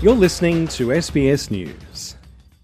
You're listening to SBS News.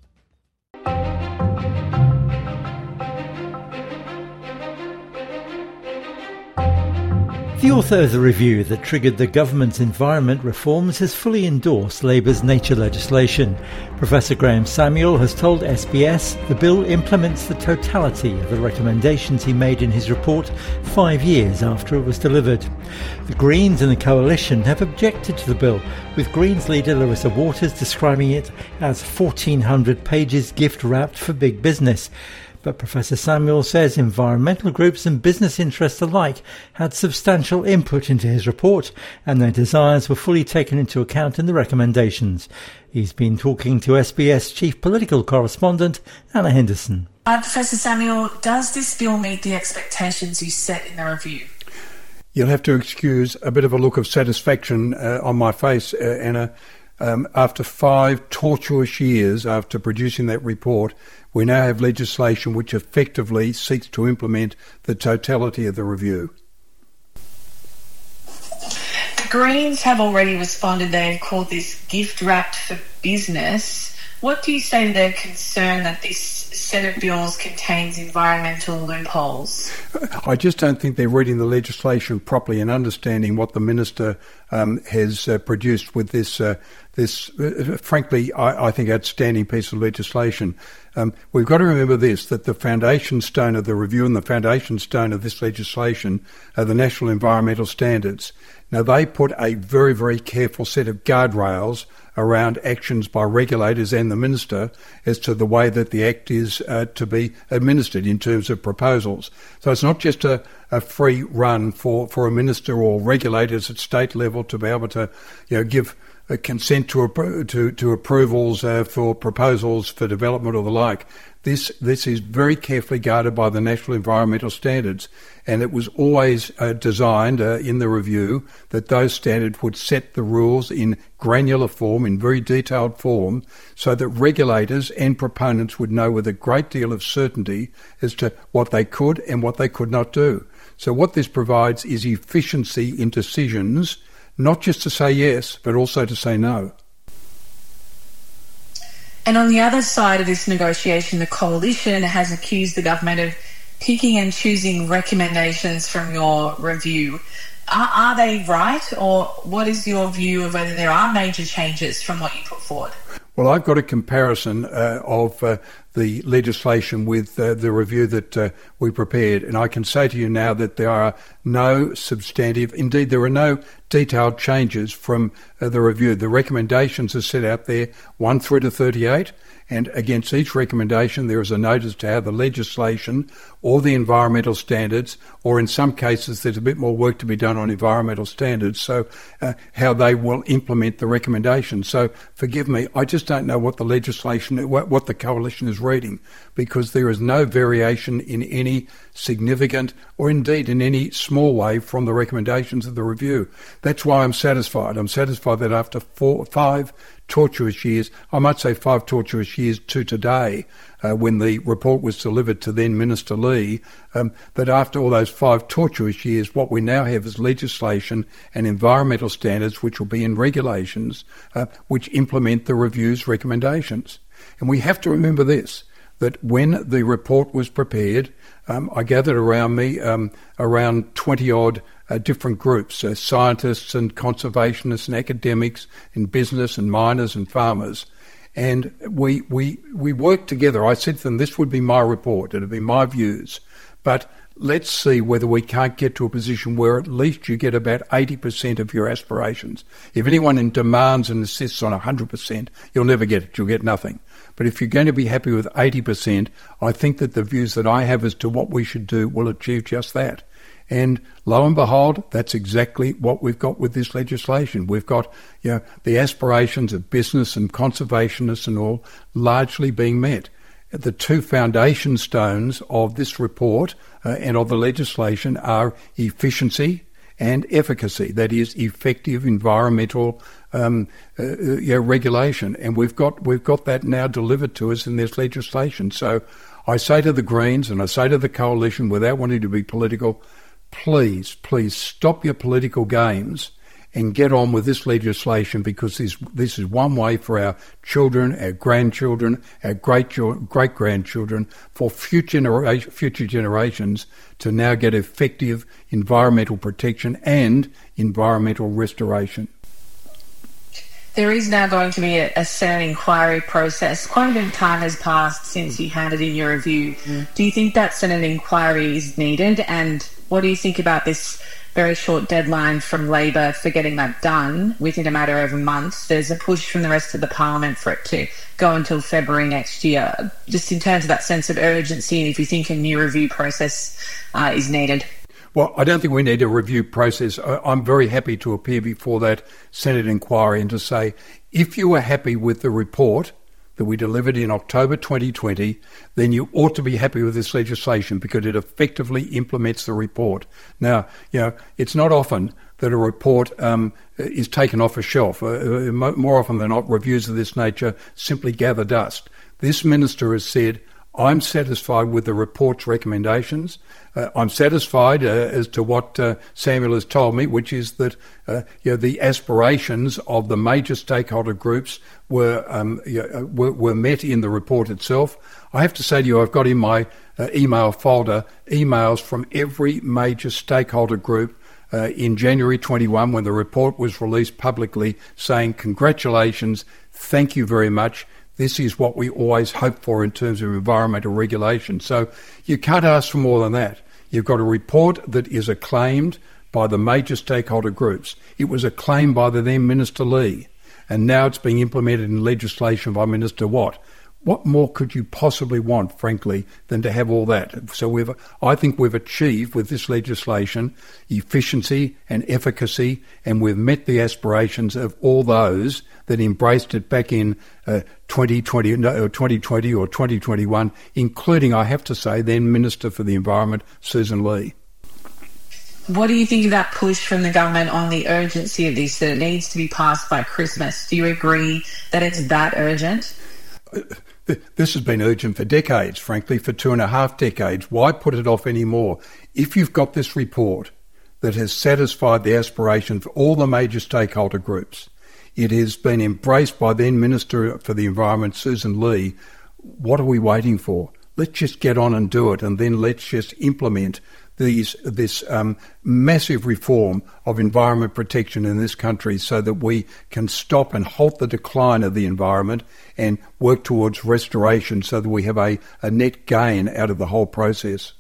The author of the review that triggered the government's environment reforms has fully endorsed Labour's nature legislation. Professor Graham Samuel has told SBS the bill implements the totality of the recommendations he made in his report 5 years after it was delivered. The Greens and the Coalition have objected to the bill, with Greens leader Larissa Waters describing it as 1,400 pages gift-wrapped for big business. But Professor Samuel says environmental groups and business interests alike had substantial input into his report, and their desires were fully taken into account in the recommendations. He's been talking to SBS Chief Political Correspondent Anna Henderson. Professor Samuel, does this bill meet the expectations you set in the review? You'll have to excuse a bit of a look of satisfaction on my face, Anna. After 5 tortuous years after producing that report, we now have legislation which effectively seeks to implement the totality of the review. The Greens have already responded. They've called this gift wrapped for business. What do you say to their concern that this set of bills contains environmental loopholes? I just don't think they're reading the legislation properly and understanding what the Minister has produced with this, frankly, I think, outstanding piece of legislation. We've got to remember this, that the foundation stone of the review and the foundation stone of this legislation are the National Environmental Standards. Now, they put a very, very careful set of guardrails around actions by regulators and the Minister as to the way that the Act is to be administered in terms of proposals. So it's not just a free run for a Minister or regulators at state level to be able to give a consent to approvals for proposals for development or the like. This is very carefully guarded by the National Environmental Standards, and it was always designed in the review that those standards would set the rules in granular form, in very detailed form, so that regulators and proponents would know with a great deal of certainty as to what they could and what they could not do. So what this provides is efficiency in decisions, not just to say yes, but also to say no. And on the other side of this negotiation, the Coalition has accused the government of picking and choosing recommendations from your review. Are they right, or what is your view of whether there are major changes from what you put forward? Well, I've got a comparison of the legislation with the review that we prepared, and I can say to you now that there are no substantive, indeed there are no detailed changes from the review. The recommendations are set out there, 1 through to 38, and against each recommendation there is a notice to how the legislation or the environmental standards, or in some cases there's a bit more work to be done on environmental standards, so how they will implement the recommendation. So forgive me, I just don't know what the legislation, what the Coalition is reading, because there is no variation in any significant or indeed in any small way from the recommendations of the review. That's why I'm satisfied. I'm satisfied that after 5 tortuous years, I might say 5 tortuous years to today, when the report was delivered to then Minister Lee, that after all those 5 tortuous years, what we now have is legislation and environmental standards which will be in regulations which implement the review's recommendations. And we have to remember this, that when the report was prepared, I gathered around me around 20-odd different groups, scientists and conservationists and academics in business and miners and farmers. And we worked together. I said to them, this would be my report, it would be my views. But let's see whether we can't get to a position where at least you get about 80% of your aspirations. If anyone demands and insists on 100%, you'll never get it. You'll get nothing. But if you're going to be happy with 80%, I think that the views that I have as to what we should do will achieve just that. And lo and behold, that's exactly what we've got with this legislation. We've got, the aspirations of business and conservationists and all largely being met. The 2 foundation stones of this report and of the legislation are efficiency and efficacy, that is, effective environmental regulation. And we've got that now delivered to us in this legislation. So I say to the Greens and I say to the Coalition, without wanting to be political, please stop your political games and get on with this legislation, because this is one way for our children, our grandchildren, our great-grandchildren, for future generations to now get effective environmental protection and environmental restoration. There is now going to be a Senate inquiry process. Quite a bit of time has passed since you handed in your review. Do you think that Senate inquiry is needed? And what do you think about this very short deadline from Labor for getting that done within a matter of a month? There's a push from the rest of the Parliament for it to go until February next year. Just in terms of that sense of urgency, and if you think a new review process is needed. Well, I don't think we need a review process. I'm very happy to appear before that Senate inquiry and to say, if you are happy with the report that we delivered in October 2020, then you ought to be happy with this legislation because it effectively implements the report. Now, it's not often that a report is taken off a shelf. More often than not, reviews of this nature simply gather dust. This minister has said, I'm satisfied with the report's recommendations. I'm satisfied as to what Samuel has told me, which is that the aspirations of the major stakeholder groups were met in the report itself. I have to say to you, I've got in my email folder emails from every major stakeholder group in January 21 when the report was released publicly, saying congratulations, thank you very much. This is what we always hope for in terms of environmental regulation. So you can't ask for more than that. You've got a report that is acclaimed by the major stakeholder groups. It was acclaimed by the then Minister Lee, and now it's being implemented in legislation by Minister Watt. What more could you possibly want, frankly, than to have all that? So I think we've achieved with this legislation efficiency and efficacy, and we've met the aspirations of all those that embraced it back in 2020 or 2021, including, I have to say, then Minister for the Environment, Susan Lee. What do you think of that push from the government on the urgency of this, that it needs to be passed by Christmas? Do you agree that it's that urgent? This has been urgent for decades, frankly, for 2.5 decades. Why put it off anymore? If you've got this report that has satisfied the aspiration for all the major stakeholder groups, it has been embraced by then Minister for the Environment, Susan Lee, what are we waiting for? Let's just get on and do it, and then let's just implement this massive reform of environment protection in this country so that we can stop and halt the decline of the environment and work towards restoration so that we have a net gain out of the whole process.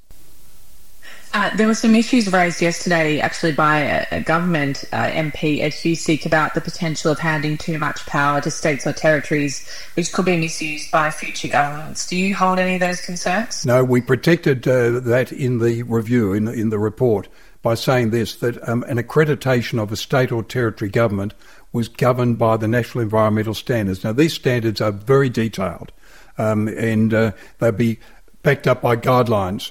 There were some issues raised yesterday, actually, by a government MP at HUSIC about the potential of handing too much power to states or territories, which could be misused by future governments. Do you hold any of those concerns? No, we protected that in the review, in the report, by saying this, that an accreditation of a state or territory government was governed by the National Environmental Standards. Now, these standards are very detailed, and they'll be backed up by guidelines.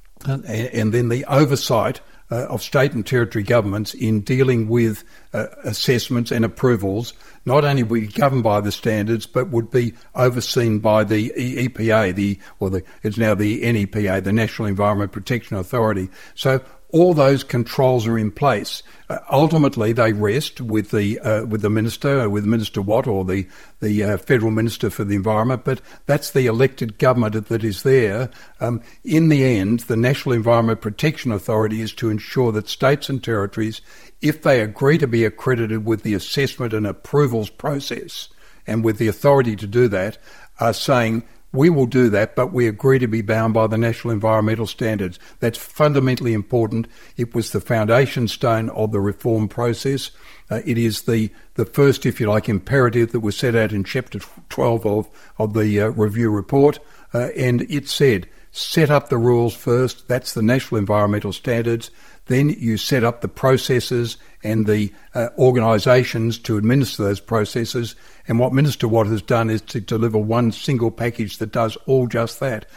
And then the oversight of state and territory governments in dealing with assessments and approvals not only would be governed by the standards, but would be overseen by the EPA, it's now the NEPA, the National Environment Protection Authority. So all those controls are in place. Ultimately, they rest with the minister, with Minister Watt or the federal minister for the environment. But that's the elected government that is there. In the end, the National Environment Protection Authority is to ensure that states and territories, if they agree to be accredited with the assessment and approvals process, and with the authority to do that, are saying, we will do that, but we agree to be bound by the National Environmental Standards. That's fundamentally important. It was the foundation stone of the reform process. It is the first, if you like, imperative that was set out in Chapter 12 of the review report. And it said, set up the rules first. That's the National Environmental Standards. Then you set up the processes and the organisations to administer those processes. And what Minister Watt has done is to deliver one single package that does all just that.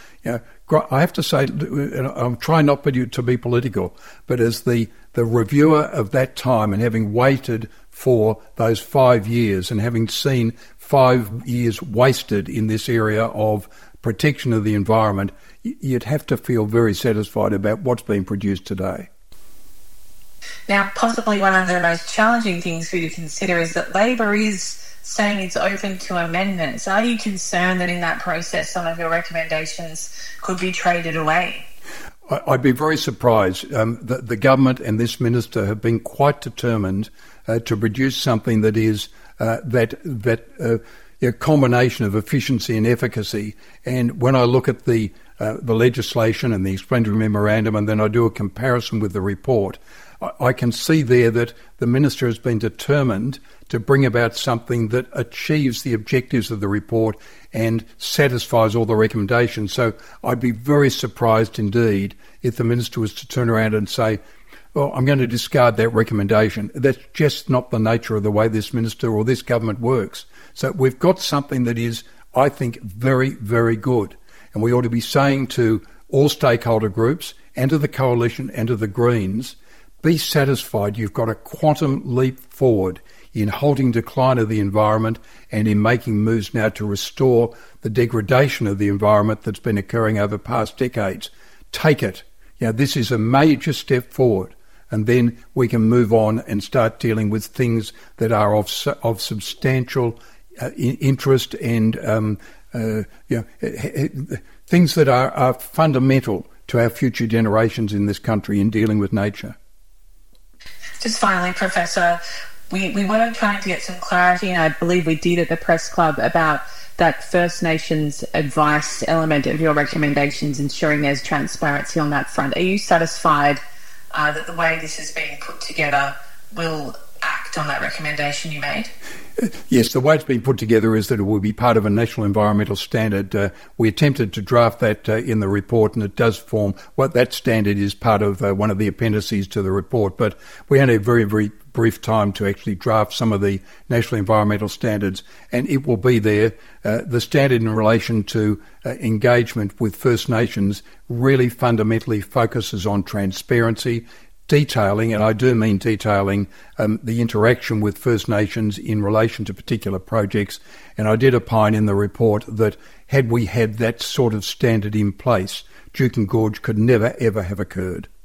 I have to say, I'm trying not to be political, but as the reviewer of that time, and having waited for those 5 years and having seen 5 years wasted in this area of protection of the environment, you'd have to feel very satisfied about what's being produced today. Now, possibly one of the most challenging things for you to consider is that Labor is saying it's open to amendments. Are you concerned that in that process some of your recommendations could be traded away? I'd be very surprised. The government and this minister have been quite determined to produce something that is a combination of efficiency and efficacy. And when I look at the legislation and the explanatory memorandum, and then I do a comparison with the report, I can see there that the minister has been determined to bring about something that achieves the objectives of the report and satisfies all the recommendations. So I'd be very surprised indeed if the minister was to turn around and say, well, I'm going to discard that recommendation. That's just not the nature of the way this minister or this government works. So we've got something that is, I think, very, very good. And we ought to be saying to all stakeholder groups and to the Coalition and to the Greens, be satisfied you've got a quantum leap forward in halting decline of the environment and in making moves now to restore the degradation of the environment that's been occurring over past decades. Take it. This is a major step forward, and then we can move on and start dealing with things that are of substantial interest and things that are fundamental to our future generations in this country in dealing with nature. Just finally, Professor, we were trying to get some clarity, and I believe we did at the Press Club, about that First Nations advice element of your recommendations, ensuring there's transparency on that front. Are you satisfied that the way this is being put together will act on that recommendation you made? Yes, the way it's been put together is that it will be part of a national environmental standard. We attempted to draft that in the report, and it does form what that standard is part of one of the appendices to the report. But we only have very, very brief time to actually draft some of the national environmental standards, and it will be there. The standard in relation to engagement with First Nations really fundamentally focuses on transparency, detailing, and I do mean detailing, the interaction with First Nations in relation to particular projects. And I did opine in the report that had we had that sort of standard in place, Juukan Gorge could never, ever have occurred.